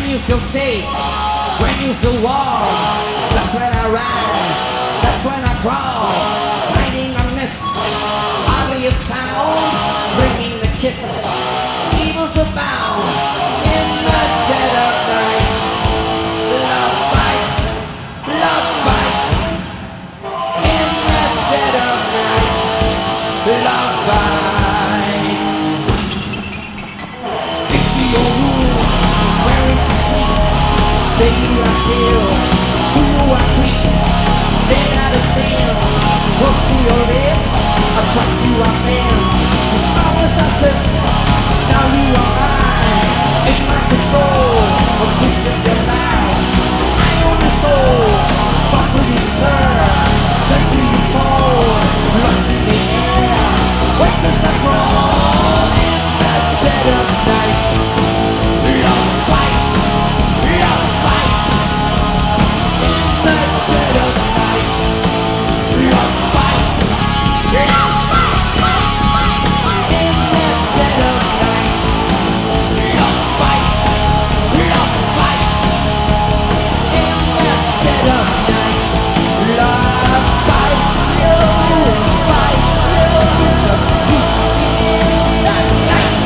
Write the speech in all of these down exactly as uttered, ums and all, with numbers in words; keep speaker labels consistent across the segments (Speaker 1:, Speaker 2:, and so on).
Speaker 1: you feel safe, when you feel warm, that's when I rise, that's when I crawl, hiding a mist, hardly a sound, bringing the kiss, evils abound, in the dead of night, love bites, love bites, in the dead of night, love bites, into your room, where we can sleep, there you are still, to you I creep, they're not the same, close to your lips, across you I feel, the smallest I slip, now you are mine, in my control, I'm twisting your life, I own the soul, softly stir, gently you mold, lost in the air, wake us up wrong, in the dead of night, love bites, love bites, in the dead of night, love bites, love bites, in the dead of night, love bites, love bites, in the dead of night, love bites you, bites you, to feast in the night,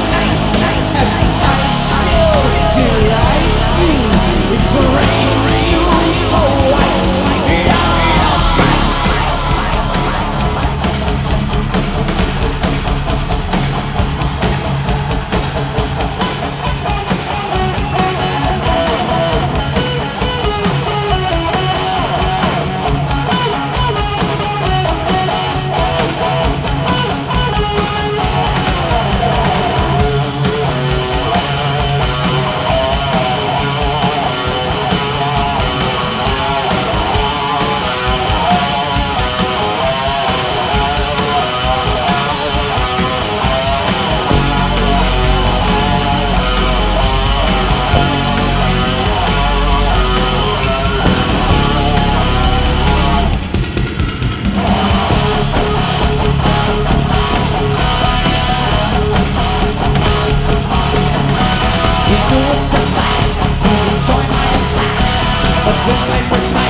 Speaker 1: excites you, delights you, it drains you so white, love bites. You do it for sight, you enjoy my attack, but when my first